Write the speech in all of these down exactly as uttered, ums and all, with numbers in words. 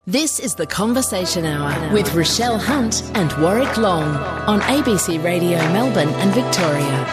This is the Conversation Hour with Rochelle Hunt and Warwick Long on A B C Radio Melbourne and Victoria.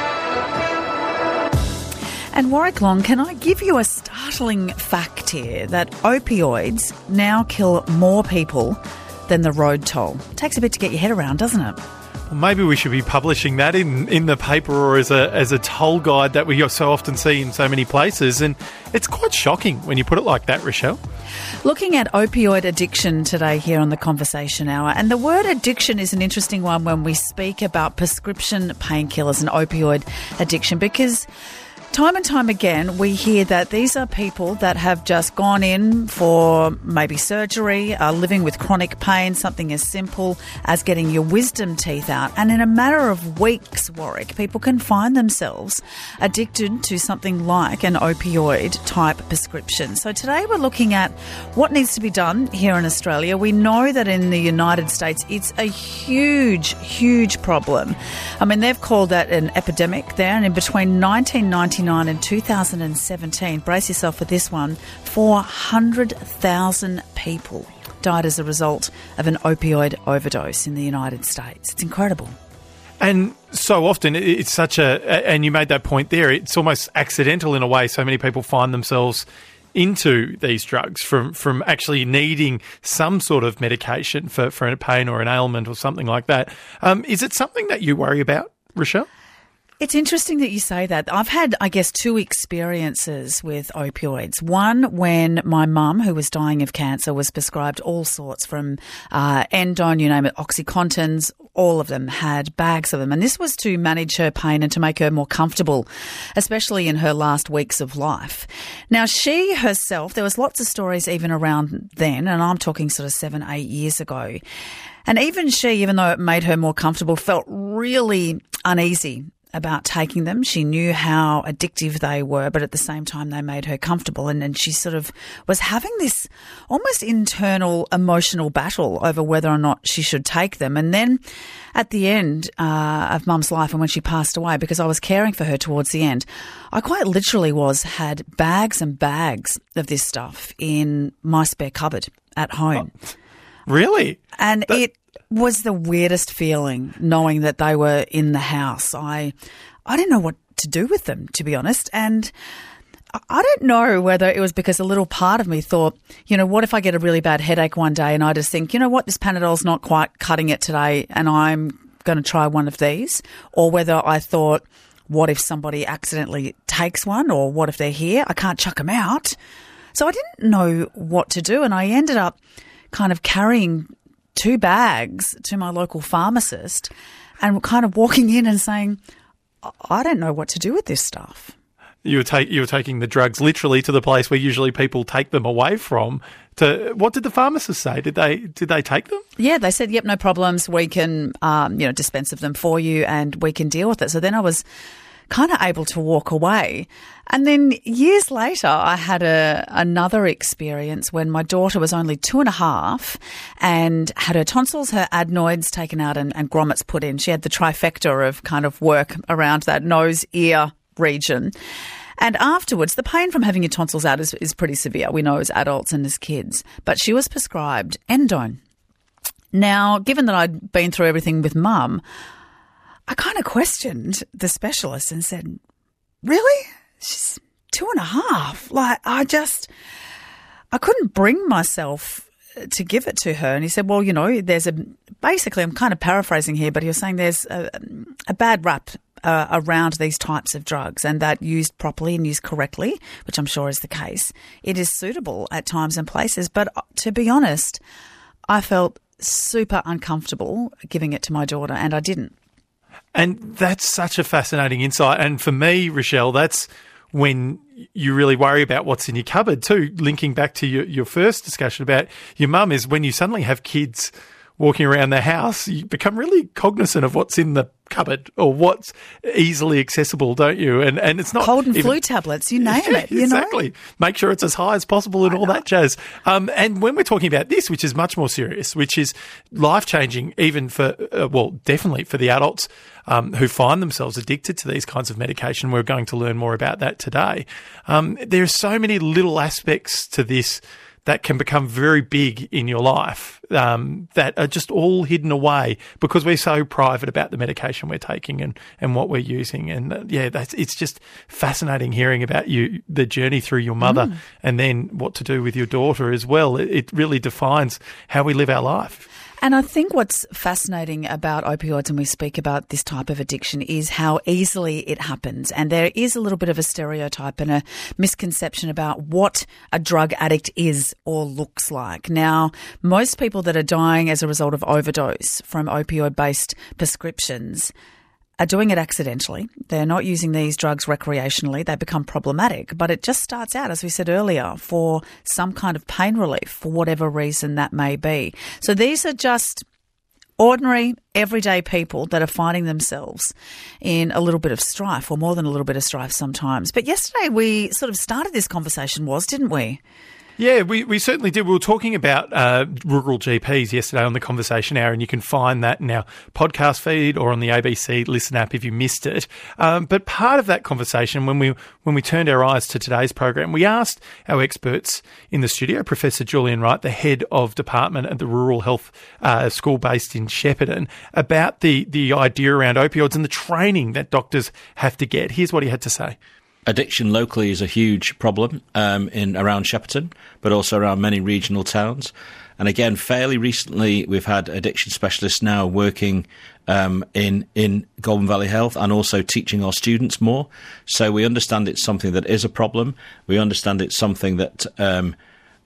And Warwick Long, can I give you a startling fact here that opioids now kill more people than the road toll? It takes a bit to get your head around, doesn't it? Well, maybe we should be publishing that in, in the paper or as a as a toll guide that we so often see in so many places. And it's quite shocking when you put it like that, Rochelle. Looking at opioid addiction today here on the Conversation Hour, and the word addiction is an interesting one when we speak about prescription painkillers and opioid addiction, because time and time again we hear that these are people that have just gone in for maybe surgery, are living with chronic pain, something as simple as getting your wisdom teeth out, and in a matter of weeks, Warwick, people can find themselves addicted to something like an opioid type prescription. So today we're looking at what needs to be done here in Australia. We know that in the United States it's a huge, huge problem. I mean, they've called that an epidemic there, and in between nineteen ninety-nine and two thousand seventeen, brace yourself for this one, four hundred thousand people died as a result of an opioid overdose in the United States. It's incredible. And so often it's such a, and you made that point there, it's almost accidental in a way. So many people find themselves into these drugs from, from actually needing some sort of medication for, for a pain or an ailment or something like that. Um, is it something that you worry about, Rochelle? It's interesting that you say that. I've had, I guess, two experiences with opioids. One, when my mum, who was dying of cancer, was prescribed all sorts from uh, Endone, you name it, OxyContins, all of them, had bags of them. And this was to manage her pain and to make her more comfortable, especially in her last weeks of life. Now, she herself, there was lots of stories even around then, and I'm talking sort of seven, eight years ago. And even she, even though it made her more comfortable, felt really uneasy about taking them. She knew how addictive they were, but at the same time they made her comfortable. And, and she sort of was having this almost internal emotional battle over whether or not she should take them. And then at the end uh, of Mum's life, and when she passed away, because I was caring for her towards the end, I quite literally was, had bags and bags of this stuff in my spare cupboard at home. Oh, really? And that- it was the weirdest feeling knowing that they were in the house. I I didn't know what to do with them, to be honest. And I don't know whether it was because a little part of me thought, you know, what if I get a really bad headache one day and I just think, you know what, this Panadol's not quite cutting it today and I'm going to try one of these. Or whether I thought, what if somebody accidentally takes one, or what if they're here? I can't chuck them out. So I didn't know what to do, and I ended up kind of carrying two bags to my local pharmacist and kind of walking in and saying, I don't know what to do with this stuff. You were, take, you were taking the drugs literally to the place where usually people take them away from. To what did the pharmacist say? Did they did they take them? Yeah, they said, yep, no problems. We can um, you know, dispense of them for you and we can deal with it. So then I was kind of able to walk away. And then years later, I had a, another experience when my daughter was only two and a half and had her tonsils, her adenoids taken out and, and grommets put in. She had the trifecta of kind of work around that nose, ear region. And afterwards, the pain from having your tonsils out is, is pretty severe, we know, as adults and as kids. But she was prescribed Endone. Now, given that I'd been through everything with Mum, I kind of questioned the specialist and said, really? She's two and a half. Like, I just, I couldn't bring myself to give it to her. And he said, well, you know, there's a, basically, I'm kind of paraphrasing here, but he was saying there's a, a bad rap uh, around these types of drugs, and that used properly and used correctly, which I'm sure is the case, it is suitable at times and places. But to be honest, I felt super uncomfortable giving it to my daughter, and I didn't. And that's such a fascinating insight. And for me, Rochelle, that's when you really worry about what's in your cupboard too. Linking back to your, your first discussion about your mum, is when you suddenly have kids walking around the house, you become really cognizant of what's in the cupboard or what's easily accessible, don't you? And and it's not cold and even, flu tablets, you name it. You exactly. know? Make sure it's as high as possible and I all know. that jazz. Um, and when we're talking about this, which is much more serious, which is life changing, even for uh, well, definitely for the adults um, who find themselves addicted to these kinds of medication. We're going to learn more about that today. Um, there are so many little aspects to this that can become very big in your life, um, that are just all hidden away because we're so private about the medication we're taking and, and what we're using. And uh, yeah, that's, it's just fascinating hearing about you, the journey through your mother mm. and then what to do with your daughter as well. It, it really defines how we live our life. And I think what's fascinating about opioids when we speak about this type of addiction is how easily it happens. And there is a little bit of a stereotype and a misconception about what a drug addict is or looks like. Now, most people that are dying as a result of overdose from opioid-based prescriptions are doing it accidentally. They're not using these drugs recreationally. They become problematic. But it just starts out, as we said earlier, for some kind of pain relief for whatever reason that may be. So these are just ordinary, everyday people that are finding themselves in a little bit of strife, or more than a little bit of strife sometimes. But yesterday we sort of started this conversation, was, didn't we? Yeah, we, we certainly did. We were talking about uh, rural G Ps yesterday on the Conversation Hour, and you can find that in our podcast feed or on the A B C Listen app if you missed it. Um, but part of that conversation, when we when we turned our eyes to today's program, we asked our experts in the studio, Professor Julian Wright, the head of department at the Rural Health uh, School based in Shepparton, about the, the idea around opioids and the training that doctors have to get. Here's what he had to say. Addiction locally is a huge problem um, in around Shepparton, but also around many regional towns. And again, fairly recently, we've had addiction specialists now working um, in in Goulburn Valley Health and also teaching our students more. So we understand it's something that is a problem. We understand it's something that um,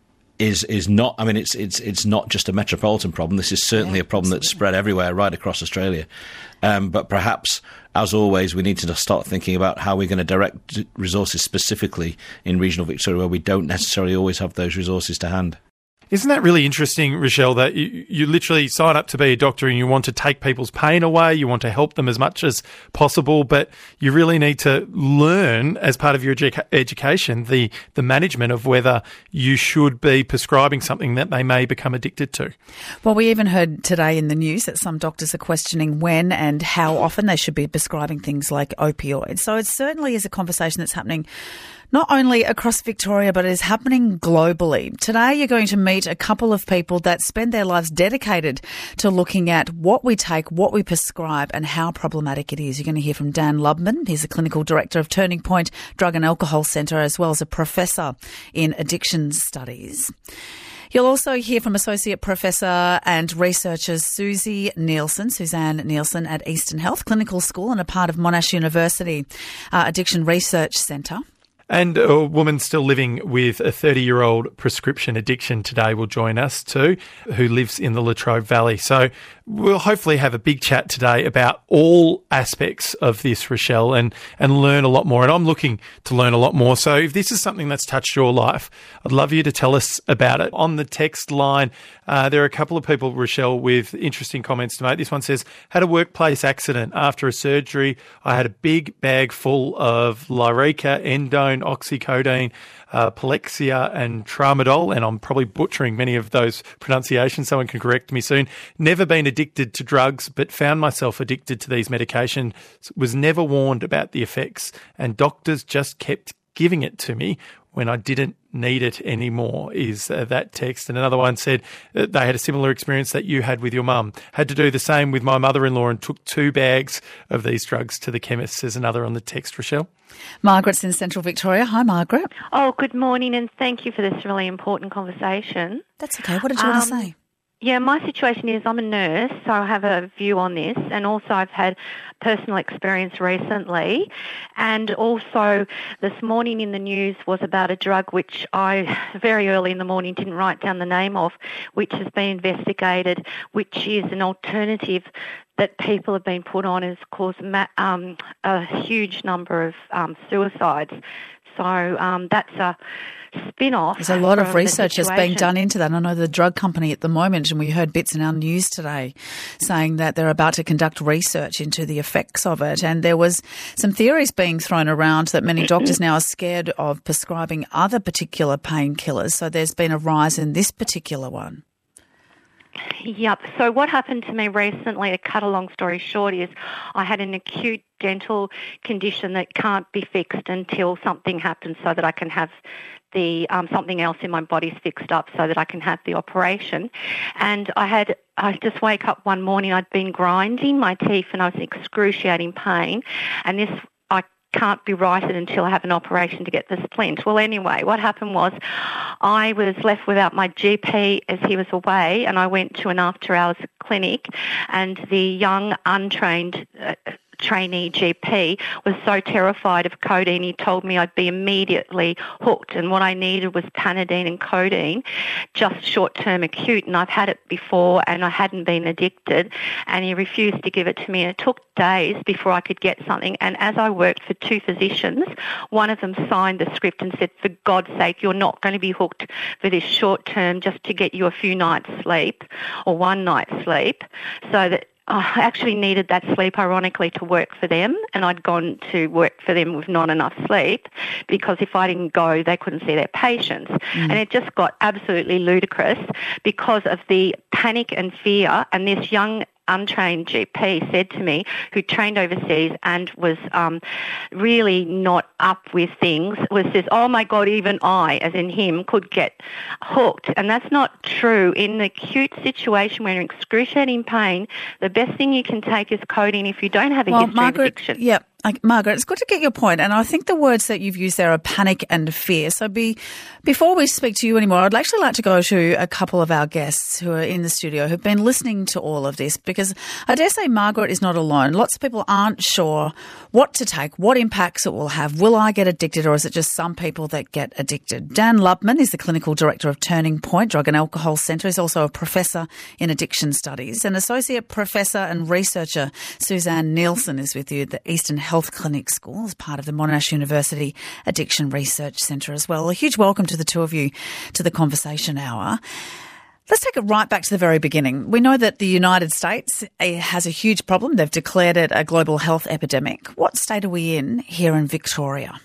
is is not. I mean, it's it's it's not just a metropolitan problem. This is certainly yeah, a problem absolutely. that's spread everywhere, right across Australia. Um, but perhaps, as always, we need to start thinking about how we're going to direct resources specifically in regional Victoria, where we don't necessarily always have those resources to hand. Isn't that really interesting, Rochelle, that you, you literally sign up to be a doctor and you want to take people's pain away, you want to help them as much as possible, but you really need to learn as part of your edu- education the, the management of whether you should be prescribing something that they may become addicted to. Well, we even heard today in the news that some doctors are questioning when and how often they should be prescribing things like opioids. So it certainly is a conversation that's happening not only across Victoria, but it is happening globally. Today, you're going to meet a couple of people that spend their lives dedicated to looking at what we take, what we prescribe, and how problematic it is. You're going to hear from Dan Lubman. He's a clinical director of Turning Point Drug and Alcohol Centre, as well as a professor in addiction studies. You'll also hear from Associate Professor and researcher Susie Nielsen, Suzanne Nielsen at Eastern Health Clinical School and a part of Monash University uh, Addiction Research Centre. And a woman still living with a thirty-year-old prescription addiction today will join us too, who lives in the Latrobe Valley. So we'll hopefully have a big chat today about all aspects of this, Rochelle, and, and learn a lot more. And I'm looking to learn a lot more. So if this is something that's touched your life, I'd love you to tell us about it. On the text line, uh, there are a couple of people, Rochelle, with interesting comments to make. This one says, had a workplace accident. After a surgery, I had a big bag full of Lyrica, Endone, oxycodone, uh, Palexia and Tramadol, and I'm probably butchering many of those pronunciations. Someone can correct me soon. Never been addicted to drugs, but found myself addicted to these medications. Was never warned about the effects, and doctors just kept giving it to me when I didn't need it anymore, is uh, that text. And another one said uh, they had a similar experience that you had with your mum. Had to do the same with my mother-in-law and took two bags of these drugs to the chemist, says another on the text, Rochelle. Margaret's in Central Victoria. Hi, Margaret. Oh, good morning, and thank you for this really important conversation. That's okay. What did you um, want to say? Yeah, my situation is I'm a nurse, so I have a view on this, and also I've had personal experience recently, and also this morning in the news was about a drug which I very early in the morning didn't write down the name of, which has been investigated, which is an alternative that people have been put on has caused um, a huge number of um, suicides. So um, that's a spin-off. There's a lot of research that's being done into that. I know the drug company at the moment, and we heard bits in our news today saying that they're about to conduct research into the effects of it. And there was some theories being thrown around that many doctors now are scared of prescribing other particular painkillers. So there's been a rise in this particular one. Yep. So what happened to me recently, to cut a long story short, is I had an acute dental condition that can't be fixed until something happens so that I can have the um, something else in my body's fixed up so that I can have the operation. And I had I just wake up one morning, I'd been grinding my teeth and I was in excruciating pain, and this I can't be righted until I have an operation to get the splint. Well, anyway, what happened was I was left without my G P as he was away, and I went to an after-hours clinic, and the young, untrained uh, trainee G P was so terrified of codeine, he told me I'd be immediately hooked, and what I needed was Panadeine and codeine, just short-term acute, and I've had it before and I hadn't been addicted, and he refused to give it to me, and it took days before I could get something. And as I worked for two physicians, one of them signed the script and said, for God's sake, you're not going to be hooked for this short term just to get you a few nights sleep or one night's sleep, so that I actually needed that sleep, ironically, to work for them, and I'd gone to work for them with not enough sleep because if I didn't go, they couldn't see their patients. Mm. And it just got absolutely ludicrous because of the panic and fear, and this young untrained G P said to me, who trained overseas and was um, really not up with things, was says, oh my God, even I, as in him, could get hooked. And that's not true. In the acute situation where you're in excruciating pain, the best thing you can take is codeine if you don't have a well, history Margaret, of addiction. Yeah. Like, Margaret, it's good to get your point, and I think the words that you've used there are panic and fear. So be, before we speak to you anymore, I'd actually like to go to a couple of our guests who are in the studio who've been listening to all of this, because I dare say Margaret is not alone. Lots of people aren't sure what to take, what impacts it will have. Will I get addicted, or is it just some people that get addicted? Dan Lubman is the Clinical Director of Turning Point Drug and Alcohol Centre. He's also a Professor in Addiction Studies. And Associate Professor and Researcher Suzanne Nielsen is with you at the Eastern Health Clinic School as part of the Monash University Addiction Research Centre as well. A huge welcome to the two of you to the Conversation Hour. Let's take it right back to the very beginning. We know that the United States has a huge problem. They've declared it a global health epidemic. What state are we in here in Victoria?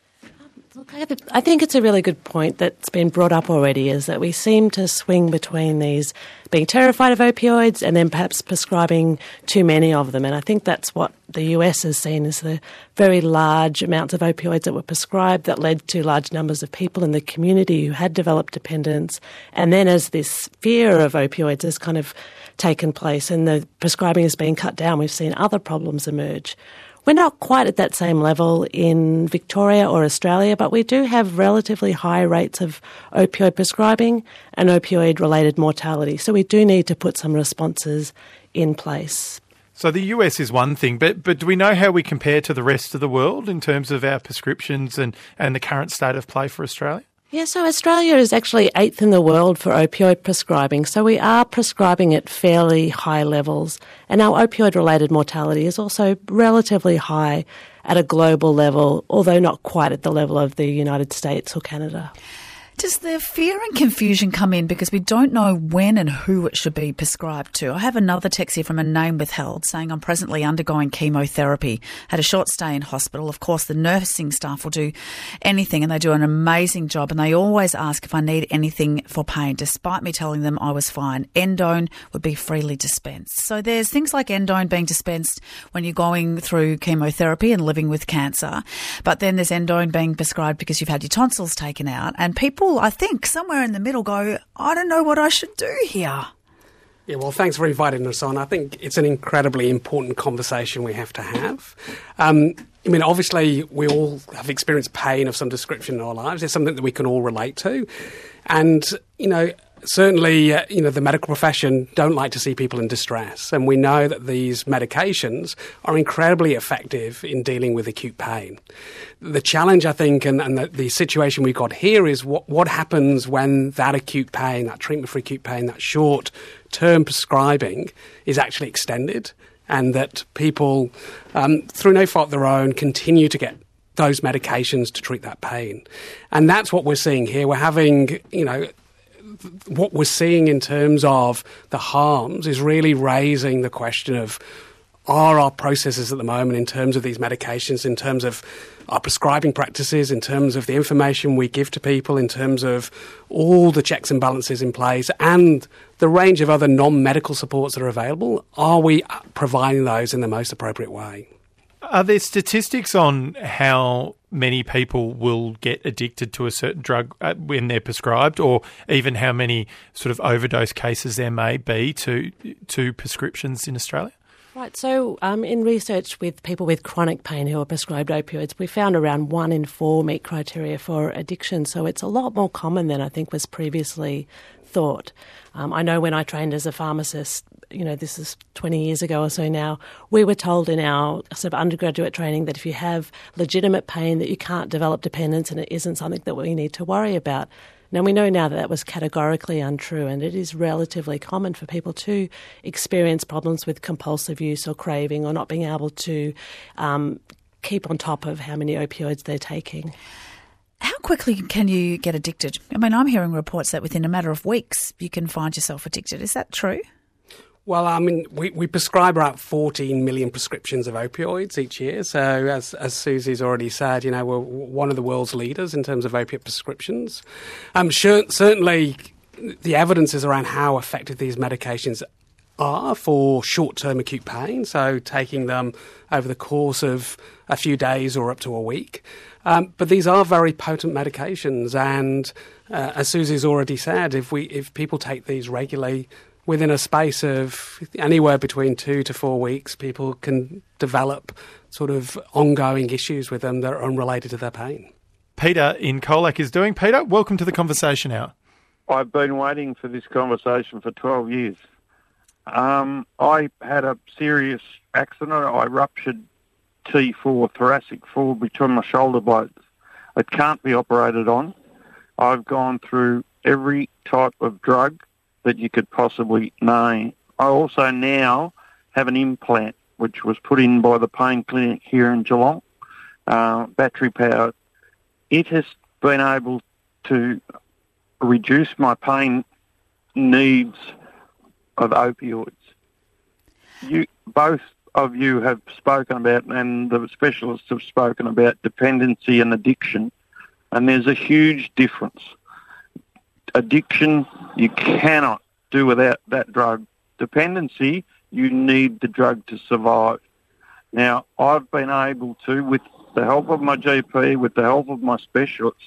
Look, I think it's a really good point that's been brought up already, is that we seem to swing between these being terrified of opioids and then perhaps prescribing too many of them. And I think that's what the U S has seen, is the very large amounts of opioids that were prescribed that led to large numbers of people in the community who had developed dependence. And then as this fear of opioids has kind of taken place and the prescribing has been cut down, we've seen other problems emerge. We're not quite at that same level in Victoria or Australia, but we do have relatively high rates of opioid prescribing and opioid-related mortality. So we do need to put some responses in place. So the U S is one thing, but but do we know how we compare to the rest of the world in terms of our prescriptions and, and the current state of play for Australia? Yeah, so Australia is actually eighth in the world for opioid prescribing, so we are prescribing at fairly high levels. And our opioid-related mortality is also relatively high at a global level, although not quite at the level of the United States or Canada. Does the fear and confusion come in because we don't know when and who it should be prescribed to? I have another text here from a name withheld saying I'm presently undergoing chemotherapy, had a short stay in hospital. Of course, the nursing staff will do anything and they do an amazing job, and they always ask if I need anything for pain, despite me telling them I was fine. Endone would be freely dispensed. So there's things like Endone being dispensed when you're going through chemotherapy and living with cancer, but then there's Endone being prescribed because you've had your tonsils taken out, and people, I think, somewhere in the middle go, I don't know what I should do here. Yeah, well, thanks for inviting us on. I think it's an incredibly important conversation we have to have. Um, I mean, obviously, we all have experienced pain of some description in our lives. It's something that we can all relate to. And, you know, certainly, uh, you know, the medical profession don't like to see people in distress. And we know that these medications are incredibly effective in dealing with acute pain. The challenge, I think, and, and the, the situation we've got here is what, what happens when that acute pain, that treatment for acute pain, that short-term prescribing is actually extended, and that people, um, through no fault of their own, continue to get those medications to treat that pain. And that's what we're seeing here. We're having, you know, what we're seeing in terms of the harms is really raising the question of, are our processes at the moment in terms of these medications, in terms of our prescribing practices, in terms of the information we give to people, in terms of all the checks and balances in place and the range of other non-medical supports that are available, are we providing those in the most appropriate way? Are there statistics on how many people will get addicted to a certain drug when they're prescribed, or even how many sort of overdose cases there may be to to prescriptions in Australia? Right, so um, in research with people with chronic pain who are prescribed opioids, we found around one in four meet criteria for addiction, so it's a lot more common than I think was previously thought. Um, I know when I trained as a pharmacist, you know, this is twenty years ago or so now, we were told in our sort of undergraduate training that if you have legitimate pain that you can't develop dependence and it isn't something that we need to worry about. Now, we know now that that was categorically untrue, and it is relatively common for people to experience problems with compulsive use or craving or not being able to um, keep on top of how many opioids they're taking. How quickly can you get addicted? I mean, I'm hearing reports that within a matter of weeks you can find yourself addicted. Is that true? Well, I mean, we, we prescribe about fourteen million prescriptions of opioids each year. So as as Susie's already said, you know, we're one of the world's leaders in terms of opiate prescriptions. Um, sure, certainly the evidence is around how effective these medications are for short-term acute pain, so taking them over the course of a few days or up to a week. Um, but these are very potent medications, and uh, as Susie's already said, if we if people take these regularly, within a space of anywhere between two to four weeks, people can develop sort of ongoing issues with them that are unrelated to their pain. Peter in Colac is doing. Peter, welcome to the Conversation Hour. I've been waiting for this conversation for twelve years. Um, I had a serious accident. I ruptured T four, thoracic four, between my shoulder blades. It can't be operated on. I've gone through every type of drug that you could possibly name. I also now have an implant which was put in by the pain clinic here in Geelong, uh, battery powered. It has been able to reduce my pain needs of opioids. You, both of you have spoken about, and the specialists have spoken about, dependency and addiction, and there's a huge difference. Addiction, you cannot do without that drug. Dependency, you need the drug to survive. Now, I've been able to, with the help of my G P, with the help of my specialists,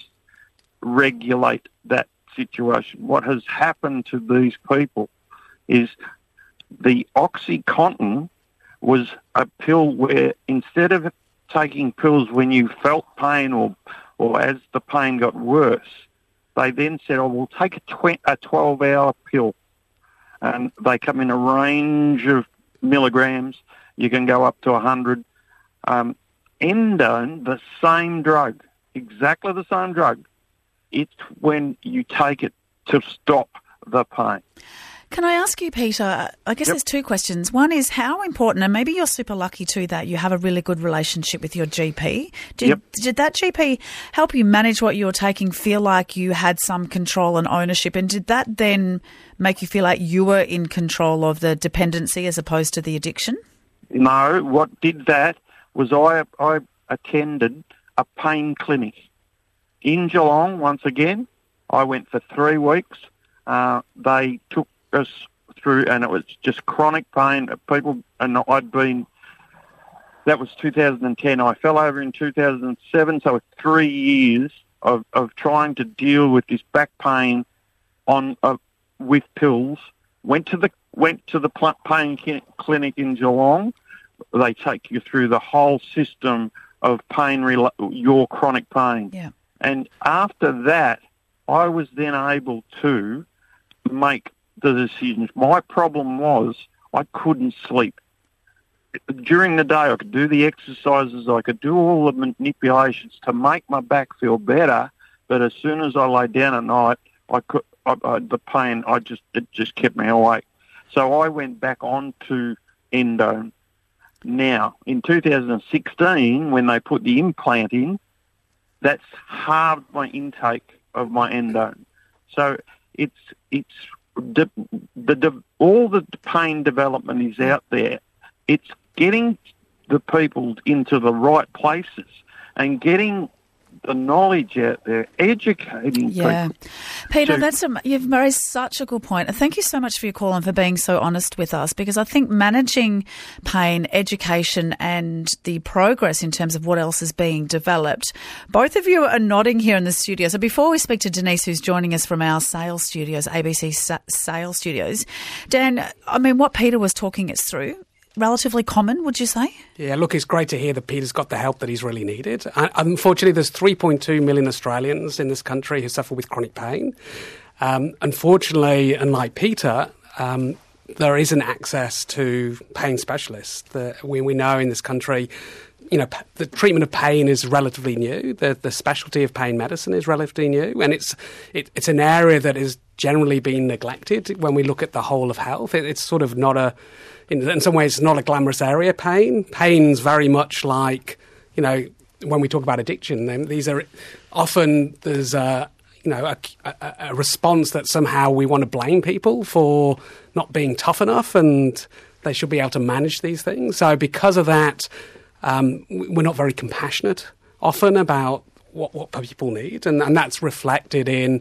regulate that situation. What has happened to these people is the OxyContin was a pill where instead of taking pills when you felt pain or, or as the pain got worse, they then said, oh, we'll take a twelve-hour pill. And they come in a range of milligrams. You can go up to one hundred. Um, Endone, the same drug, exactly the same drug. It's when you take it to stop the pain. Can I ask you, Peter, I guess Yep. there's two questions. One is how important, and maybe you're super lucky too that you have a really good relationship with your G P. Did, Yep. did that G P help you manage what you were taking, feel like you had some control and ownership? And did that then make you feel like you were in control of the dependency as opposed to the addiction? No, what did that was I, I attended a pain clinic in Geelong once again. I went for three weeks. Uh, they took us through, and it was just chronic pain. People, and I'd been, that was two thousand ten. I fell over in two thousand seven, so it's three years of, of trying to deal with this back pain on uh, with pills. Went to the went to the pl- pain clinic in Geelong. They take you through the whole system of pain, rela- your chronic pain. Yeah. And after that, I was then able to make the decisions. My problem was I couldn't sleep. During the day, I could do the exercises, I could do all the manipulations to make my back feel better, but as soon as I lay down at night, I could, I, I, the pain, I just it just kept me awake. So I went back on to Endone. Now, in two thousand sixteen, when they put the implant in, that's halved my intake of my Endone. So it's it's the, the, the all the pain development is out there. It's getting the people into the right places and getting the knowledge out there, educating Yeah. people. Peter, to- that's a, you've raised such a good point. And thank you so much for your call and for being so honest with us, because I think managing pain, education and the progress in terms of what else is being developed, both of you are nodding here in the studio. So before we speak to Denise, who's joining us from our sales studios, A B C sa- sales studios, Dan, I mean, what Peter was talking us through, relatively common, would you say? Yeah, look, it's great to hear that Peter's got the help that he's really needed. Uh, unfortunately, there's three point two million Australians in this country who suffer with chronic pain. Um, unfortunately, unlike Peter, um, there isn't access to pain specialists. The, we, we know in this country, you know, p- the treatment of pain is relatively new. The, the specialty of pain medicine is relatively new, and it's it, it's an area that is generally being neglected when we look at the whole of health. It, it's sort of not a In, in some ways, it's not a glamorous area, pain. Pain's very much like, you know, when we talk about addiction, then these are often, there's a, you know, a, a, a response that somehow we want to blame people for not being tough enough and they should be able to manage these things. So because of that, um, we're not very compassionate often about what, what people need. And, and that's reflected in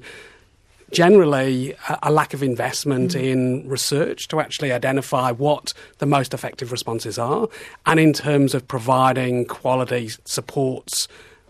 generally a, a lack of investment mm. in research to actually identify what the most effective responses are, and in terms of providing quality supports,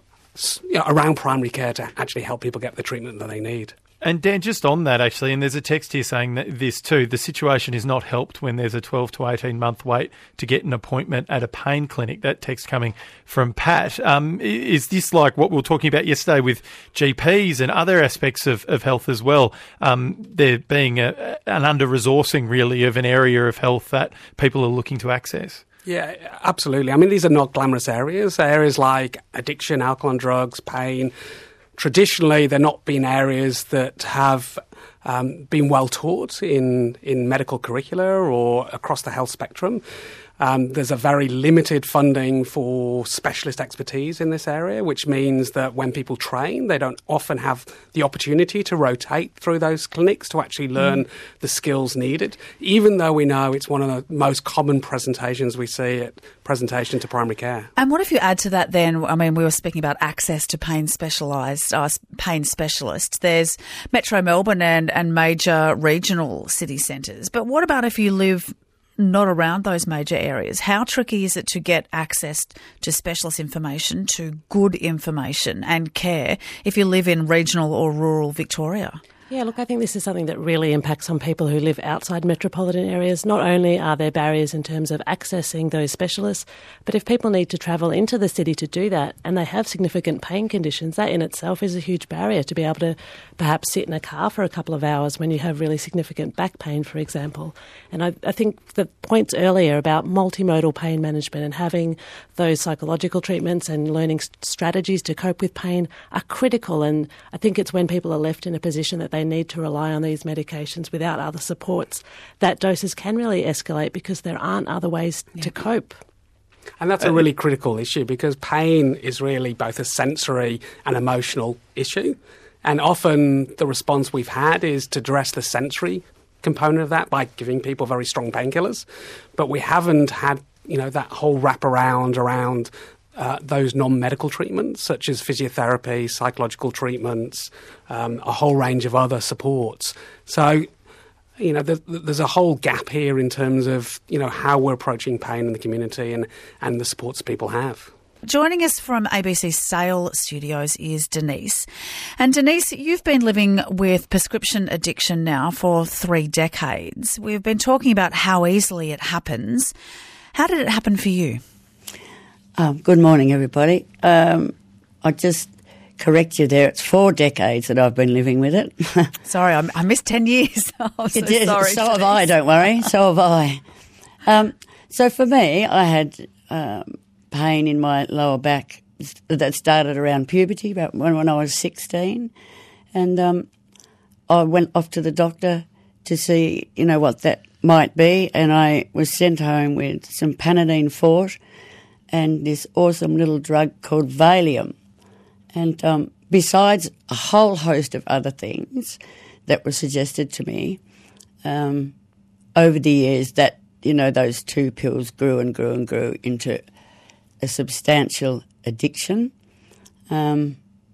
you know, around primary care to actually help people get the treatment that they need. And Dan, just on that actually, and there's a text here saying that this too, the situation is not helped when there's a twelve to eighteen month wait to get an appointment at a pain clinic. That text coming from Pat. Um, is this like what we were talking about yesterday with G Ps and other aspects of, of health as well? Um, there being a, an under-resourcing really of an area of health that people are looking to access. Yeah, absolutely. I mean, these are not glamorous areas. Areas like addiction, alcohol and drugs, pain. Traditionally, they're not been areas that have um, been well taught in, in medical curricula or across the health spectrum. Um, there's a very limited funding for specialist expertise in this area, which means that when people train, they don't often have the opportunity to rotate through those clinics to actually learn mm. the skills needed, even though we know it's one of the most common presentations we see at presentation to primary care. And what if you add to that then, I mean, we were speaking about access to pain specialised, uh, pain specialists. There's Metro Melbourne and, and major regional city centres. But what about if you live not around those major areas? How tricky is it to get access to specialist information, to good information and care if you live in regional or rural Victoria? Yeah, look, I think this is something that really impacts on people who live outside metropolitan areas. Not only are there barriers in terms of accessing those specialists, but if people need to travel into the city to do that and they have significant pain conditions, that in itself is a huge barrier to be able to perhaps sit in a car for a couple of hours when you have really significant back pain, for example. And I, I think the points earlier about multimodal pain management and having those psychological treatments and learning strategies to cope with pain are critical. And I think it's when people are left in a position that they need to rely on these medications without other supports, that doses can really escalate because there aren't other ways yeah. to cope. And that's a really critical issue because pain is really both a sensory and emotional issue. And often the response we've had is to address the sensory component of that by giving people very strong painkillers. But we haven't had, you know, that whole wraparound around Uh, those non-medical treatments, such as physiotherapy, psychological treatments, um, a whole range of other supports. So, you know, there's, there's a whole gap here in terms of, you know, how we're approaching pain in the community and, and the supports people have. Joining us from A B C Sale Studios is Denise. And Denise, you've been living with prescription addiction now for three decades. We've been talking about how easily it happens. How did it happen for you? Um, good morning, everybody. Um, I just correct you there. It's four decades that I've been living with it. Sorry, I, I missed ten years. I'm so did, sorry. So have I, don't worry. So have I. Um, so for me, I had um, pain in my lower back that started around puberty, about when, when I was sixteen. And um, I went off to the doctor to see, you know, what that might be. And I was sent home with some Panadeine Forte and this awesome little drug called Valium. And um, besides a whole host of other things that were suggested to me, um, over the years that, you know, those two pills grew and grew and grew into a substantial addiction. Um,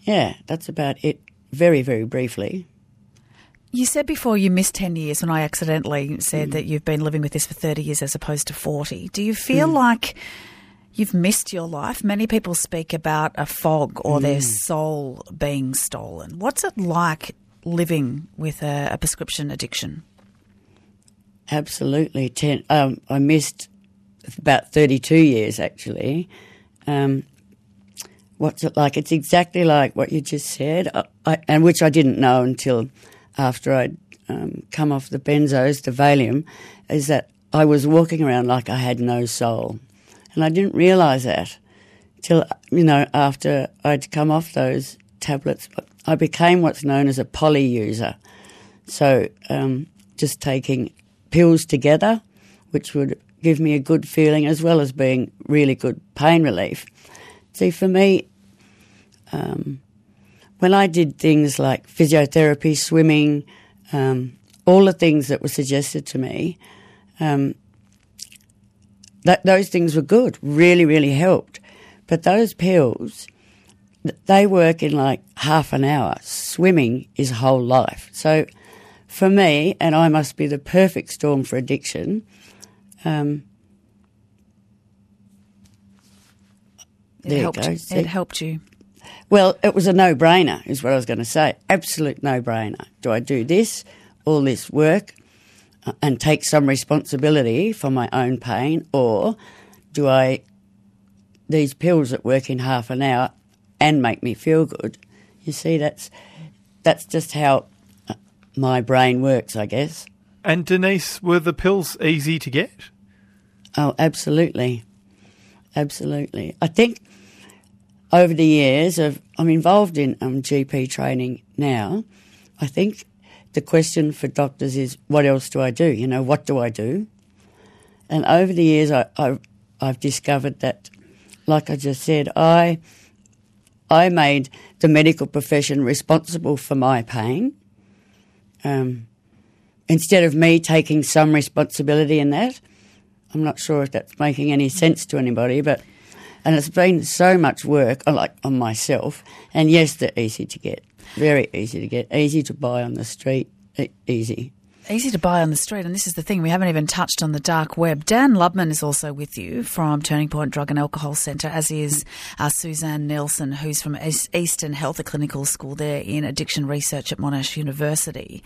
yeah, that's about it, very, very briefly. You said before you missed ten years when I accidentally said mm. that you've been living with this for thirty years as opposed to forty. Do you feel mm. like you've missed your life? Many people speak about a fog or mm. their soul being stolen. What's it like living with a, a prescription addiction? Absolutely. Ten, um, I missed about thirty-two years, actually. Um, what's it like? It's exactly like what you just said, I, I, and which I didn't know until after I'd um, come off the benzos, the Valium, is that I was walking around like I had no soul. And I didn't realise that till, you know, after I'd come off those tablets. I became what's known as a poly user. So um, just taking pills together, which would give me a good feeling as well as being really good pain relief. See, for me, um, when I did things like physiotherapy, swimming, um, all the things that were suggested to me, um, that those things were good, really, really helped. But those pills, they work in like half an hour. Swimming is whole life. So for me, and I must be the perfect storm for addiction, um, it there helped. You go. It See? helped you. Well, it was a no-brainer is what I was going to say. Absolute no-brainer. Do I do this, all this work, uh, and take some responsibility for my own pain, or do I, these pills that work in half an hour and make me feel good? You see, that's that's just how my brain works, I guess. And Denise, were the pills easy to get? Oh, absolutely. Absolutely. I think over the years of, I'm involved in um, G P training now. I think the question for doctors is, what else do I do? You know, what do I do? And over the years, I, I, I've discovered that, like I just said, I, I made the medical profession responsible for my pain. Um, instead of me taking some responsibility in that. I'm not sure if that's making any sense to anybody, but and it's been so much work on, like on myself. And yes, they're easy to get, very easy to get, easy to buy on the street, e- easy. Easy to buy on the street, and this is the thing, we haven't even touched on the dark web. Dan Lubman is also with you from Turning Point Drug and Alcohol Centre, as is uh, Suzanne Nelson, who's from Eastern Health, a clinical school there in addiction research at Monash University.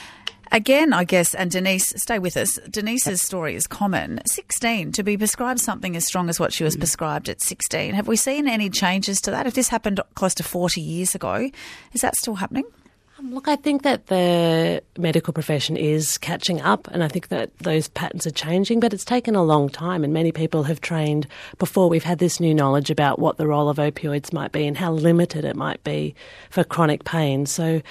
Again, I guess, and Denise, stay with us. Denise's story is common. sixteen, to be prescribed something as strong as what she was prescribed at sixteen. Have we seen any changes to that? If this happened close to forty years ago, is that still happening? Um, look, I think that the medical profession is catching up, and I think that those patterns are changing, but it's taken a long time, and many people have trained before we've had this new knowledge about what the role of opioids might be and how limited it might be for chronic pain. So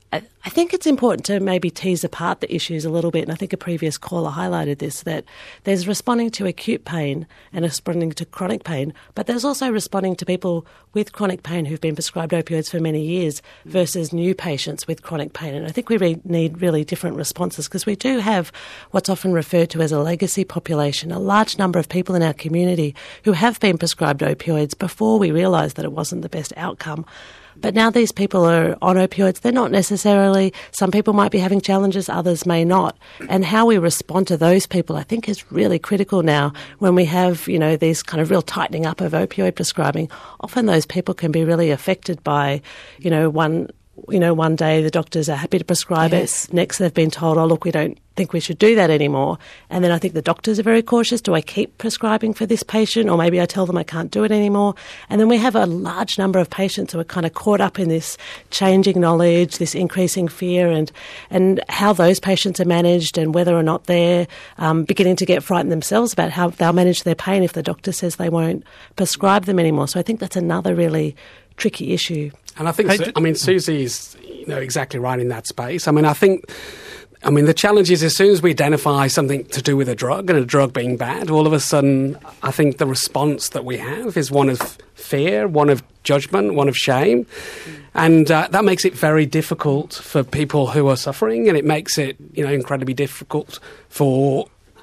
I think it's important to maybe tease apart the issues a little bit, and I think a previous caller highlighted this, that there's responding to acute pain and responding to chronic pain, but there's also responding to people with chronic pain who've been prescribed opioids for many years versus new patients with chronic pain. And I think we re- need really different responses, because we do have what's often referred to as a legacy population, a large number of people in our community who have been prescribed opioids before we realised that it wasn't the best outcome. But now these people are on opioids. They're not necessarily, some people might be having challenges, others may not. And how we respond to those people, I think, is really critical now when we have, you know, these kind of real tightening up of opioid prescribing. Often those people can be really affected by, you know, one... You know, one day the doctors are happy to prescribe yes. it. Next, they've been told, oh, look, we don't think we should do that anymore. And then I think the doctors are very cautious. Do I keep prescribing for this patient? Or maybe I tell them I can't do it anymore. And then we have a large number of patients who are kind of caught up in this changing knowledge, this increasing fear, and, and how those patients are managed and whether or not they're um, beginning to get frightened themselves about how they'll manage their pain if the doctor says they won't prescribe them anymore. So I think that's another really tricky issue. And I think, hey, I mean, Susie's, you know, exactly right in that space. I mean, I think, I mean, the challenge is as soon as we identify something to do with a drug and a drug being bad, all of a sudden, I think the response that we have is one of fear, one of judgment, one of shame. And uh, that makes it very difficult for people who are suffering, and it makes it, you know, incredibly difficult for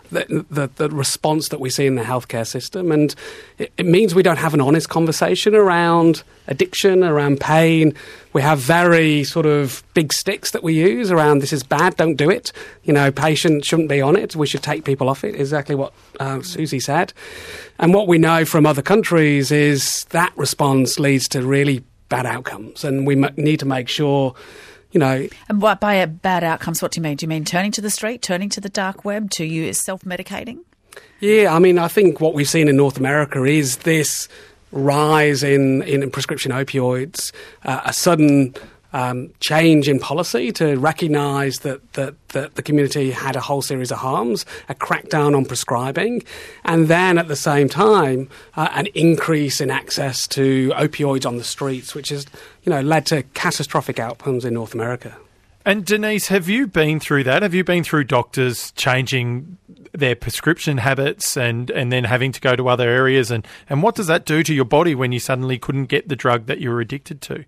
the, the, the response that we see in the healthcare system. And it, it means we don't have an honest conversation around addiction, around pain. We have very sort of big sticks that we use around this is bad, don't do it. You know, patient shouldn't be on it. We should take people off it, exactly what uh, Susie said. And what we know from other countries is that response leads to really bad outcomes. And we m- need to make sure, you know... And what, by bad outcomes, what do you mean? Do you mean turning to the street, turning to the dark web, to you self-medicating? Yeah, I mean, I think what we've seen in North America is this rise in, in prescription opioids, uh, a sudden um, change in policy to recognise that, that, that the community had a whole series of harms, a crackdown on prescribing, and then at the same time uh, an increase in access to opioids on the streets, which has, you know, led to catastrophic outcomes in North America. And Denise, have you been through that? Have you been through doctors changing their prescription habits and, and then having to go to other areas? And, and what does that do to your body when you suddenly couldn't get the drug that you were addicted to?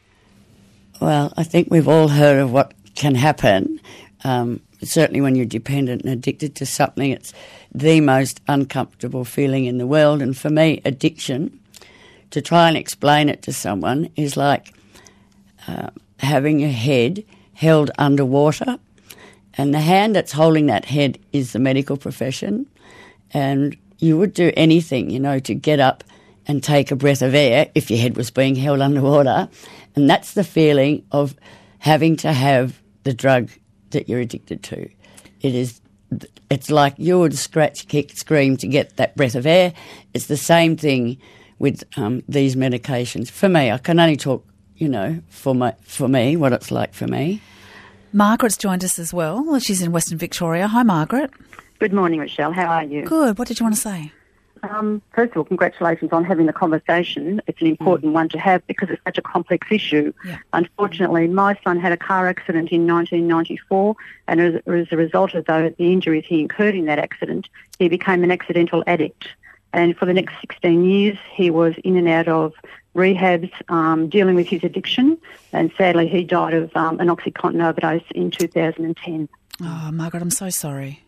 Well, I think we've all heard of what can happen. Um, certainly when you're dependent and addicted to something, it's the most uncomfortable feeling in the world. And for me, addiction, to try and explain it to someone, is like uh, having your head held underwater, and the hand that's holding that head is the medical profession, and you would do anything, you know, to get up and take a breath of air if your head was being held underwater, and that's the feeling of having to have the drug that you're addicted to. It is, it's like you would scratch, kick, scream to get that breath of air. It's the same thing with um, these medications. For me, I can only talk, you know, for my for me, what it's like for me. Margaret's joined us as well. She's in Western Victoria. Hi, Margaret. Good morning, Rochelle. How are you? Good. What did you want to say? Um, first of all, congratulations on having the conversation. It's an important mm. one to have because it's such a complex issue. Yeah. Unfortunately, my son had a car accident in nineteen ninety-four, and as, as a result of the, the injuries he incurred in that accident, he became an accidental addict. And for the next sixteen years, he was in and out of rehabs, um, dealing with his addiction, and sadly he died of um, an OxyContin overdose in two thousand ten. Oh, Margaret, I'm so sorry.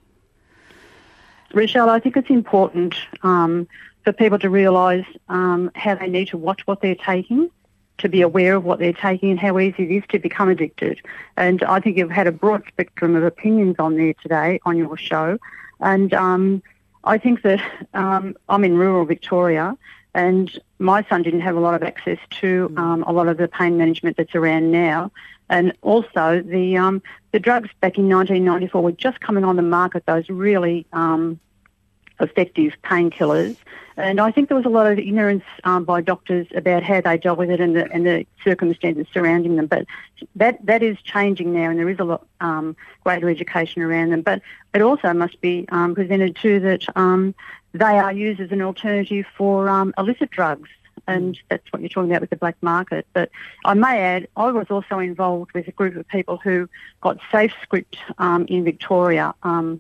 Rochelle, I think it's important um, for people to realise um, how they need to watch what they're taking, to be aware of what they're taking and how easy it is to become addicted. And I think you've had a broad spectrum of opinions on there today on your show. And um, I think that um, I'm in rural Victoria, and my son didn't have a lot of access to um, a lot of the pain management that's around now. And also the um, the drugs back in nineteen ninety-four were just coming on the market, those really um, effective painkillers. And I think there was a lot of ignorance um, by doctors about how they dealt with it and the, and the circumstances surrounding them. But that that is changing now, and there is a lot um, greater education around them. But it also must be um, presented too that um, they are used as an alternative for um, illicit drugs. And that's what you're talking about with the black market. But I may add, I was also involved with a group of people who got SafeScript um, in Victoria, um,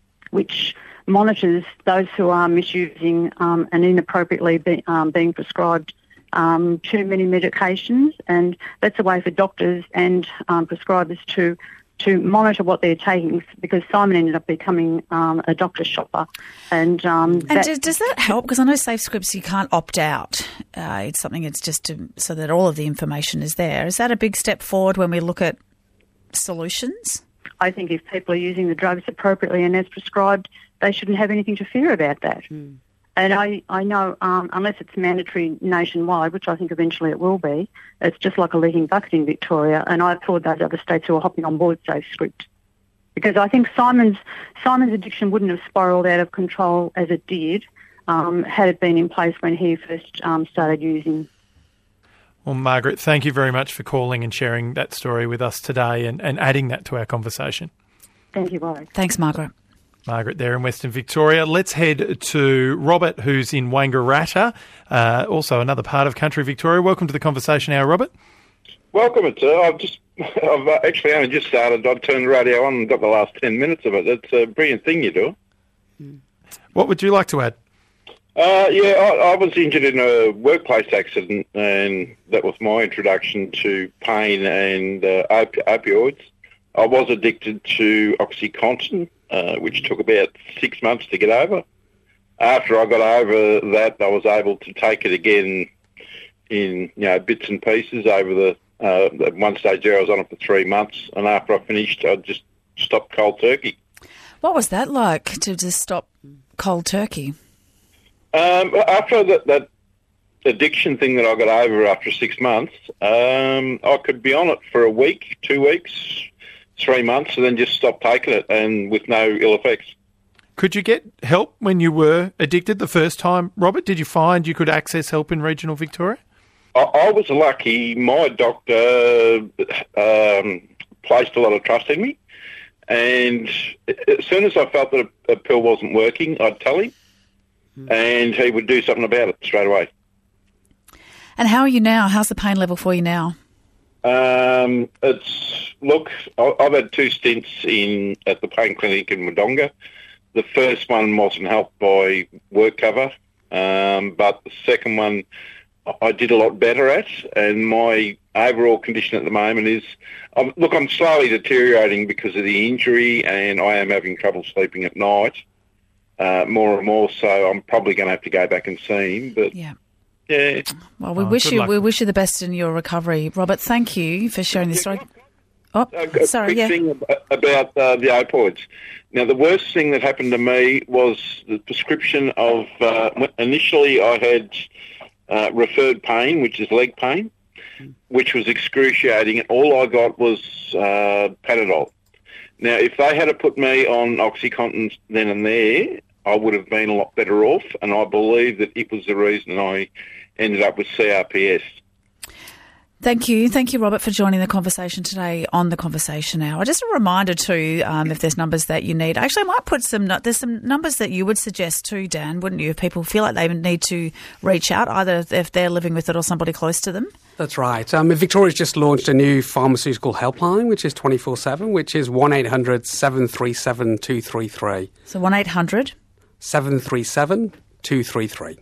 which monitors those who are misusing um, and inappropriately be, um, being prescribed um, too many medications. And that's a way for doctors and um, prescribers to to monitor what they're taking, because Simon ended up becoming um, a doctor shopper. And, um, and that, does, does that help? Because I know SafeScripts, you can't opt out. Uh, it's something, it's just to, so that all of the information is there. Is that a big step forward when we look at solutions? I think if people are using the drugs appropriately and as prescribed, they shouldn't have anything to fear about that. Mm. And I, I know, um, unless it's mandatory nationwide, which I think eventually it will be, it's just like a leaking bucket in Victoria, and I applaud those other states who are hopping on board SafeScript. Because I think Simon's Simon's addiction wouldn't have spiralled out of control as it did um, had it been in place when he first um, started using. Well, Margaret, thank you very much for calling and sharing that story with us today and, and adding that to our conversation. Thank you, Warwick. Thanks, Margaret. Margaret there in Western Victoria. Let's head to Robert, who's in Wangaratta, uh, also another part of country Victoria. Welcome to the conversation hour, Robert. Welcome, it's, uh, I've just, I've actually only just started. I've turned the radio on and got the last ten minutes of it. It's a brilliant thing you do. What would you like to add? Uh, yeah, I, I was injured in a workplace accident, and that was my introduction to pain and uh, op- opioids. I was addicted to OxyContin, uh, which took about six months to get over. After I got over that, I was able to take it again in, you know, bits and pieces over the, uh, at one stage there I was on it for three months, and after I finished, I just stopped cold turkey. What was that like, to just stop cold turkey? Um, after that, that addiction thing that I got over after six months, um, I could be on it for a week, two weeks, three months, and then just stop taking it, and with no ill effects. Could you get help when you were addicted the first time, Robert? Did you find you could access help in regional Victoria? I, I was lucky. My doctor um, placed a lot of trust in me, and as soon as I felt that a, a pill wasn't working, I'd tell him, mm. and he would do something about it straight away. And how are you now? How's the pain level for you now? Um, it's look, I, I've had two stints in at the pain clinic in Wodonga. The first one wasn't helped by work cover, um, but the second one I did a lot better at, and my overall condition at the moment is, um, look, I'm slowly deteriorating because of the injury, and I am having trouble sleeping at night uh, more and more, so I'm probably going to have to go back and see him, but... Yeah. Yeah. Well, we Oh, wish good you luck. we wish you the best in your recovery, Robert. Thank you for sharing this story. Oh, A sorry, quick yeah. thing ab- about uh, the opioids. Now, the worst thing that happened to me was the prescription of... Uh, when- initially, I had uh, referred pain, which is leg pain, which was excruciating, and all I got was uh, Panadol. Now, if they had to put me on OxyContin then and there, I would have been a lot better off, and I believe that it was the reason I ended up with C R P S. Thank you. Thank you, Robert, for joining the conversation today on The Conversation Hour. Just a reminder too, um, if there's numbers that you need. Actually, I might put some, there's some numbers that you would suggest too, Dan, wouldn't you? If people feel like they need to reach out, either if they're living with it or somebody close to them. That's right. Um, Victoria's just launched a new pharmaceutical helpline, which is twenty-four seven, which is one eight hundred seven three seven two three three. So one eight hundred seven three seven two three three.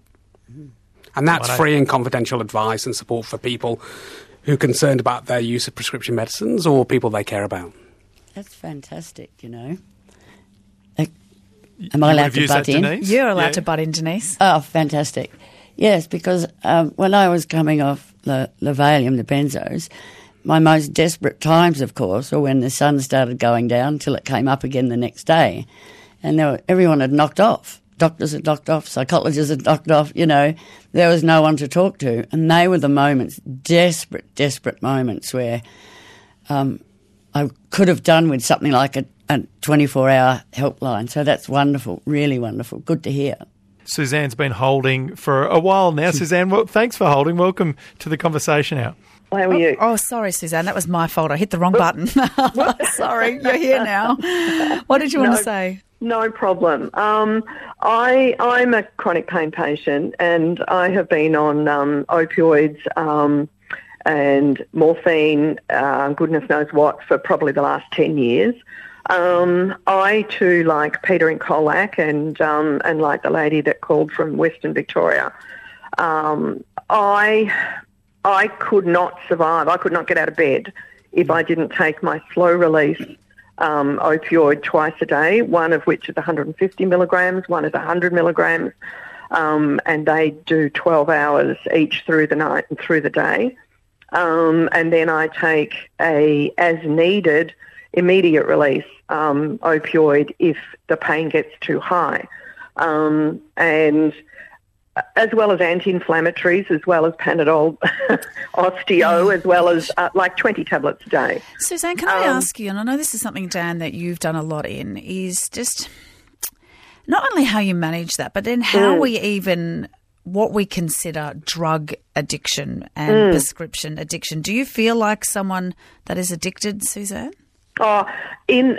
And that's free and confidential advice and support for people who are concerned about their use of prescription medicines or people they care about. That's fantastic, you know. Like, am I You allowed would to use butt that, in? Denise? You're allowed Yeah. to butt in, Denise. Oh, fantastic. Yes, because um, when I was coming off the Valium, the benzos, my most desperate times, of course, were when the sun started going down till it came up again the next day. And there were, everyone had knocked off. Doctors had knocked off, psychologists had knocked off, you know. There was no one to talk to. And they were the moments, desperate, desperate moments where um, I could have done with something like a, a twenty-four hour helpline. So that's wonderful, really wonderful. Good to hear. Suzanne's been holding for a while now. Suzanne, well, thanks for holding. Welcome to the Conversation Hour. How are you? Oh, sorry, Suzanne. That was my fault. I hit the wrong button. Sorry, you're here now. What did you want No. to say? No problem. Um, I, I'm a chronic pain patient, and I have been on um, opioids um, and morphine, uh, goodness knows what, for probably the last ten years. Um, I, too, like Peter and Colac and, um, and like the lady that called from Western Victoria, um, I, I could not survive. I could not get out of bed if I didn't take my slow-release Um, opioid twice a day, one of which is one hundred fifty milligrams, one is one hundred milligrams, um, and they do twelve hours each through the night and through the day. Um, and then I take a as-needed immediate release um, opioid if the pain gets too high. Um, and as well as anti-inflammatories, as well as Panadol, Osteo, as well as uh, like twenty tablets a day. Suzanne, can I Um, ask you, and I know this is something, Dan, that you've done a lot in, is just not only how you manage that, but then how Mm. we even, what we consider drug addiction and Mm. prescription addiction. Do you feel like someone that is addicted, Suzanne? Oh, in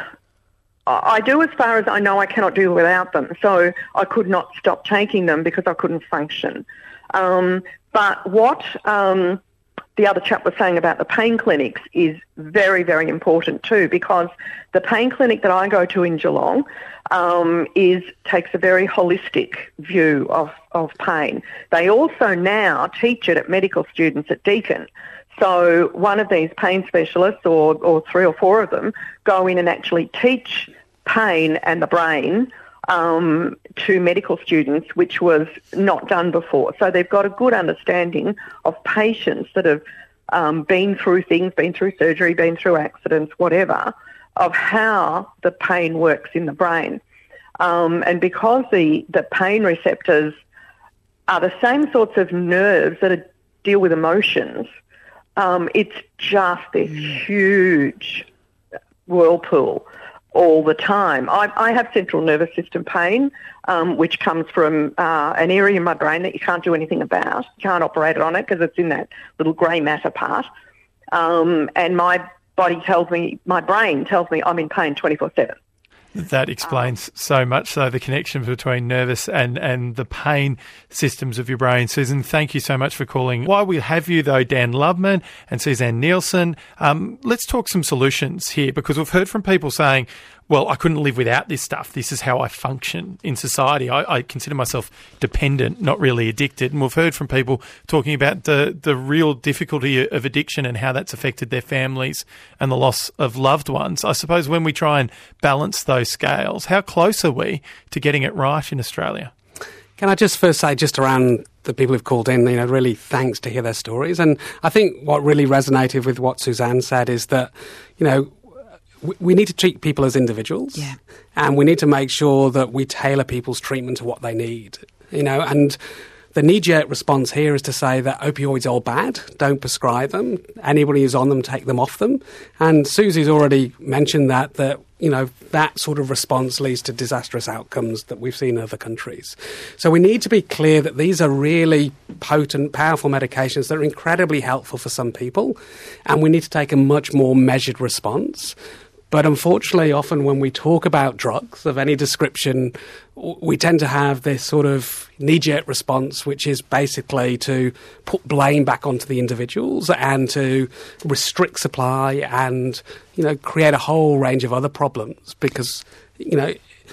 I do as far as I know. I cannot do without them. So I could not stop taking them because I couldn't function. Um, but what um, the other chap was saying about the pain clinics is very, very important too, because the pain clinic that I go to in Geelong um, is takes a very holistic view of, of pain. They also now teach it at medical students at Deakin. So one of these pain specialists, or, or three or four of them, go in and actually teach pain and the brain um, to medical students, which was not done before. So they've got a good understanding of patients that have um, been through things, been through surgery, been through accidents, whatever, of how the pain works in the brain. Um, and because the, the pain receptors are the same sorts of nerves that are, deal with emotions, Um, it's just this huge whirlpool all the time. I, I have central nervous system pain, um, which comes from uh, an area in my brain that you can't do anything about. You can't operate on it because it's in that little grey matter part. Um, and my body tells me, my brain tells me I'm in pain twenty-four seven. That explains so much, so the connection between nervous and, and the pain systems of your brain. Susan, thank you so much for calling. While we have you, though, Dan Loveman and Suzanne Nielsen, um, let's talk some solutions here, because we've heard from people saying, well, I couldn't live without this stuff. This is how I function in society. I, I consider myself dependent, not really addicted. And we've heard from people talking about the, the real difficulty of addiction and how that's affected their families and the loss of loved ones. I suppose when we try and balance those scales, how close are we to getting it right in Australia? Can I just first say, just around the people who've called in, you know, really thanks to hear their stories. And I think what really resonated with what Suzanne said is that, you know, we need to treat people as individuals, yeah. and we need to make sure that we tailor people's treatment to what they need. You know, and the knee-jerk response here is to say that opioids are all bad, don't prescribe them. Anybody who's on them, take them off them. And Susie's already mentioned that, that, you know, that sort of response leads to disastrous outcomes that we've seen in other countries. So we need to be clear that these are really potent, powerful medications that are incredibly helpful for some people, and we need to take a much more measured response. But unfortunately, often when we talk about drugs of any description, we tend to have this sort of knee-jerk response, which is basically to put blame back onto the individuals and to restrict supply and, you know, create a whole range of other problems because, you know,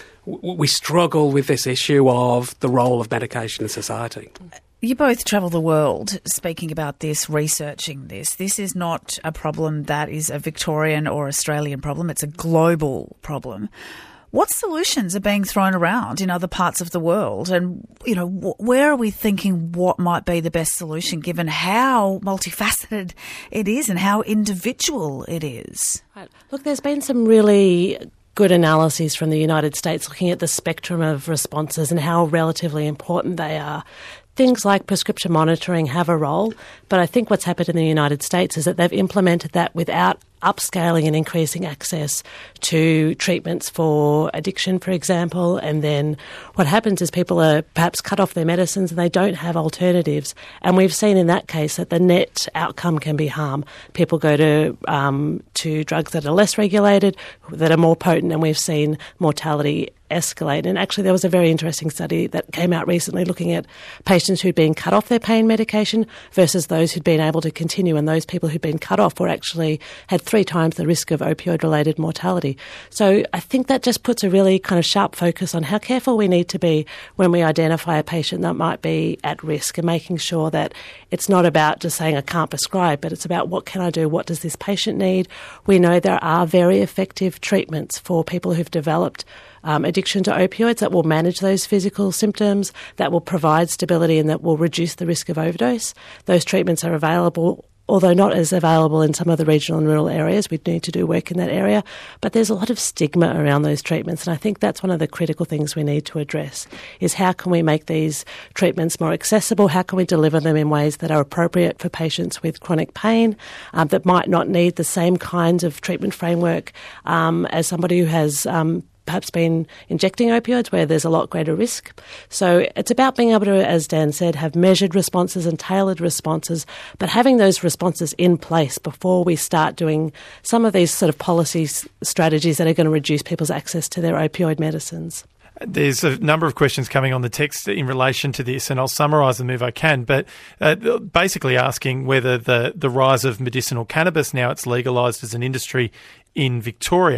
we struggle with this issue of the role of medication in society. You both travel the world speaking about this, researching this. This is not a problem that is a Victorian or Australian problem. It's a global problem. What solutions are being thrown around in other parts of the world? And, you know, wh- where are we thinking what might be the best solution given how multifaceted it is and how individual it is? Right. Look, there's been some really good analyses from the United States looking at the spectrum of responses and how relatively important they are. Things like prescription monitoring have a role, but I think what's happened in the United States is that they've implemented that without upscaling and increasing access to treatments for addiction, for example, and then what happens is people are perhaps cut off their medicines and they don't have alternatives. And we've seen in that case that the net outcome can be harm. People go to um, to drugs that are less regulated, that are more potent, and we've seen mortality escalate. And actually there was a very interesting study that came out recently looking at patients who'd been cut off their pain medication versus those who'd been able to continue, and those people who'd been cut off were actually had three times the risk of opioid-related mortality. So I think that just puts a really kind of sharp focus on how careful we need to be when we identify a patient that might be at risk, and making sure that it's not about just saying I can't prescribe, but it's about what can I do, what does this patient need. We know there are very effective treatments for people who've developed Um, addiction to opioids that will manage those physical symptoms, that will provide stability and that will reduce the risk of overdose. Those treatments are available, although not as available in some of the regional and rural areas. We need to do work in that area. But there's a lot of stigma around those treatments, and I think that's one of the critical things we need to address, is how can we make these treatments more accessible? How can we deliver them in ways that are appropriate for patients with chronic pain um, that might not need the same kinds of treatment framework um, as somebody who has um, perhaps been injecting opioids where there's a lot greater risk. So it's about being able to, as Dan said, have measured responses and tailored responses, but having those responses in place before we start doing some of these sort of policy strategies that are going to reduce people's access to their opioid medicines. There's a number of questions coming on the text in relation to this, and I'll summarise them if I can, but uh, basically asking whether the, the rise of medicinal cannabis, now it's legalised as an industry in Victoria,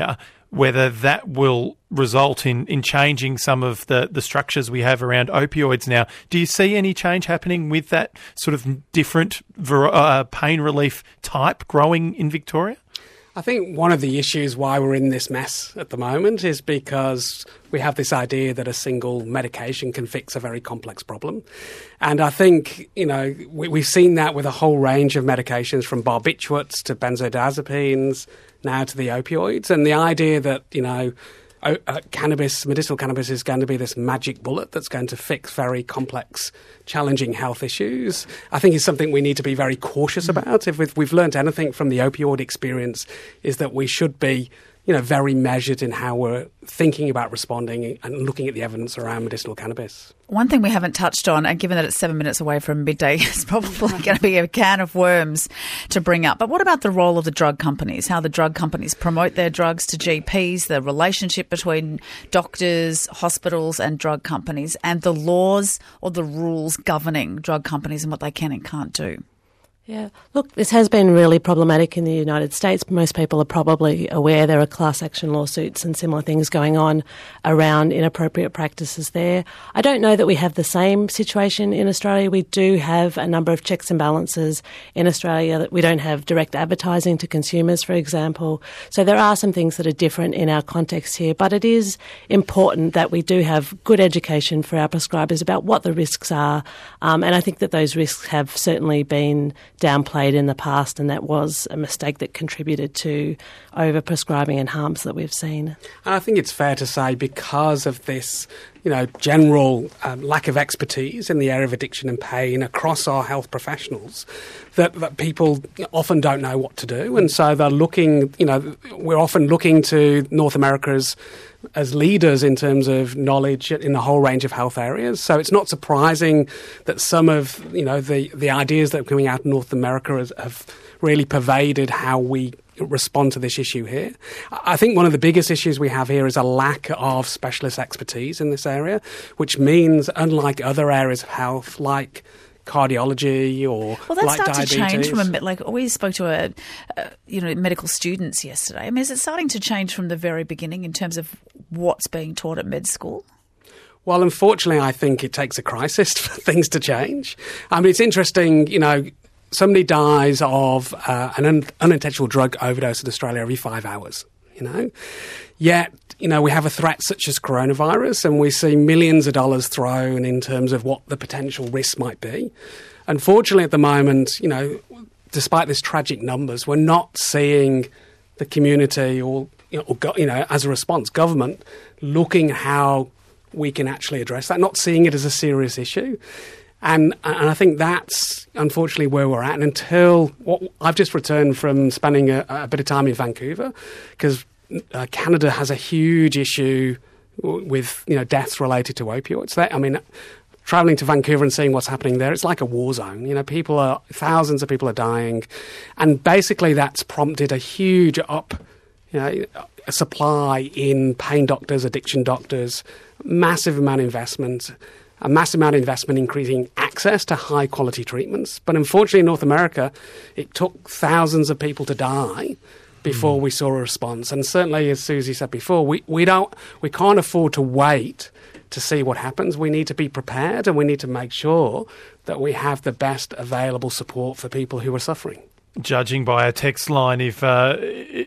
whether that will result in, in changing some of the, the structures we have around opioids now. Do you see any change happening with that sort of different uh, pain relief type growing in Victoria? I think one of the issues why we're in this mess at the moment is because we have this idea that a single medication can fix a very complex problem. And I think, you know, we, we've seen that with a whole range of medications from barbiturates to benzodiazepines, now to the opioids. And the idea that, you know, Uh, uh, cannabis, medicinal cannabis is going to be this magic bullet that's going to fix very complex, challenging health issues, I think is something we need to be very cautious about. If we've, we've learnt anything from the opioid experience, is that we should be, you know, very measured in how we're thinking about responding and looking at the evidence around medicinal cannabis. One thing we haven't touched on, and given that it's seven minutes away from midday, it's probably going to be a can of worms to bring up. But what about the role of the drug companies, how the drug companies promote their drugs to G Ps, the relationship between doctors, hospitals and drug companies, and the laws or the rules governing drug companies and what they can and can't do? Yeah, look, this has been really problematic in the United States. Most people are probably aware there are class action lawsuits and similar things going on around inappropriate practices there. I don't know that we have the same situation in Australia. We do have a number of checks and balances in Australia. We don't have direct advertising to consumers, for example. So there are some things that are different in our context here, but it is important that we do have good education for our prescribers about what the risks are. Um, and I think that those risks have certainly been downplayed in the past, and that was a mistake that contributed to over-prescribing and harms that we've seen. And I think it's fair to say because of this, you know, general um, lack of expertise in the area of addiction and pain across our health professionals, that, that people often don't know what to do. And so they're looking, you know, we're often looking to North America as, as leaders in terms of knowledge in a whole range of health areas. So it's not surprising that some of, you know, the, the ideas that are coming out of North America has, have really pervaded how we respond to this issue here. I think one of the biggest issues we have here is a lack of specialist expertise in this area, which means, unlike other areas of health, like cardiology or well, that like starts diabetes. to change from a like we spoke to a, a you know medical students yesterday. I mean, is it starting to change from the very beginning in terms of what's being taught at med school? Well, unfortunately, I think it takes a crisis for things to change. I mean, it's interesting, you know. Somebody dies of uh, an un- unintentional drug overdose in Australia every five hours, you know. Yet, you know, we have a threat such as coronavirus and we see millions of dollars thrown in terms of what the potential risks might be. Unfortunately, at the moment, you know, despite this tragic numbers, we're not seeing the community or, you know, or go- you know, as a response, government looking at how we can actually address that, not seeing it as a serious issue. And, and I think that's unfortunately where we're at. And until what, I've just returned from spending a, a bit of time in Vancouver, because uh, Canada has a huge issue w- with you know deaths related to opioids. That, I mean, travelling to Vancouver and seeing what's happening there, it's like a war zone. You know, people are thousands of people are dying, and basically that's prompted a huge up, you know, a supply in pain doctors, addiction doctors, massive amount of investment. A massive amount of investment increasing access to high-quality treatments. But unfortunately, in North America, it took thousands of people to die before mm. we saw a response. And certainly, as Susie said before, we, we, don't, we can't afford to wait to see what happens. We need to be prepared and we need to make sure that we have the best available support for people who are suffering. Judging by a text line, if uh,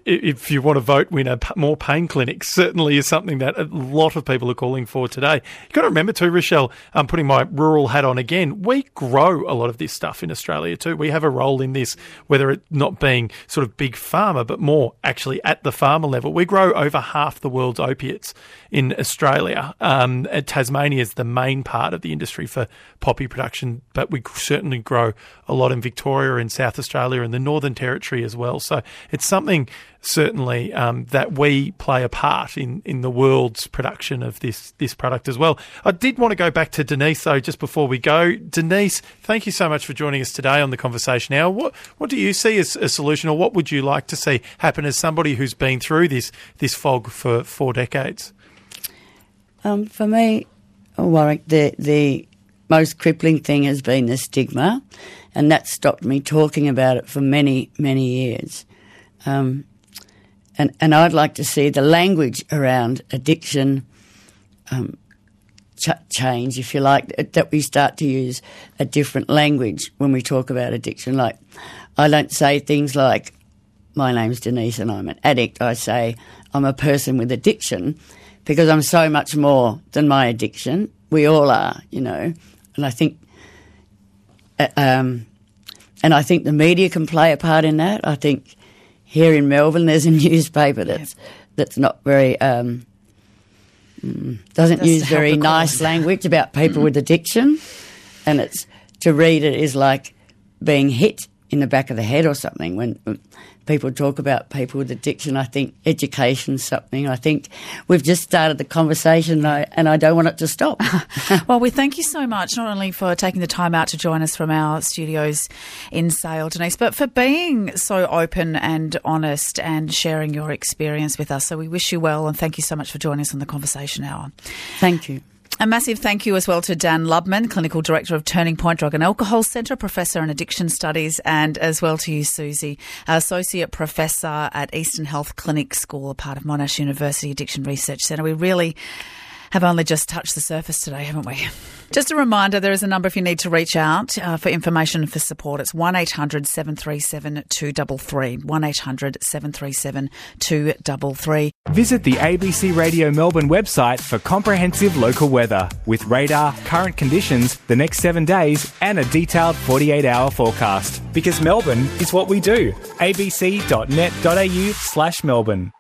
if you want to vote winner, more pain clinics certainly is something that a lot of people are calling for today. You've got to remember too, Rochelle, I'm putting my rural hat on again, we grow a lot of this stuff in Australia too. We have a role in this, whether it not being sort of big pharma, but more actually at the farmer level. We grow over half the world's opiates in Australia. Um, Tasmania is the main part of the industry for poppy production, but we certainly grow a lot in Victoria and South Australia and the Northern Territory as well. So it's something certainly um, that we play a part in, in the world's production of this this product as well. I did want to go back to Denise, though, just before we go. Denise, thank you so much for joining us today on the Conversation Hour. What what do you see as a solution, or what would you like to see happen as somebody who's been through this this fog for four decades? Um, for me, Warwick, the the most crippling thing has been the stigma, and that stopped me talking about it for many, many years. Um, and, and I'd like to see the language around addiction um, ch- change, if you like, that we start to use a different language when we talk about addiction. Like, I don't say things like, my name's Denise and I'm an addict. I say, I'm a person with addiction, because I'm so much more than my addiction. We all are, you know, and I think... Uh, um, And I think the media can play a part in that. I think here in Melbourne there's a newspaper that's yeah. that's not very um, doesn't use very nice language about people with addiction, and it's to read it is like being hit in the back of the head or something. When people talk about people with addiction, I think education's something. I think we've just started the conversation, and I, and I don't want it to stop. Well, we thank you so much, not only for taking the time out to join us from our studios in Sale, Denise, but for being so open and honest and sharing your experience with us. So we wish you well, and thank you so much for joining us on the Conversation Hour. Thank you. A massive thank you as well to Dan Lubman, Clinical Director of Turning Point Drug and Alcohol Centre, Professor in Addiction Studies, and as well to you, Susie, Associate Professor at Eastern Health Clinic School, a part of Monash University Addiction Research Centre. We really have only just touched the surface today, haven't we? Just a reminder, there is a number if you need to reach out uh, for information and for support. It's one eight hundred seven three seven two three three, one eight hundred seven three seven two three three. Visit the A B C Radio Melbourne website for comprehensive local weather with radar, current conditions, the next seven days and a detailed forty-eight hour forecast. Because Melbourne is what we do. a b c dot net dot a u slash Melbourne.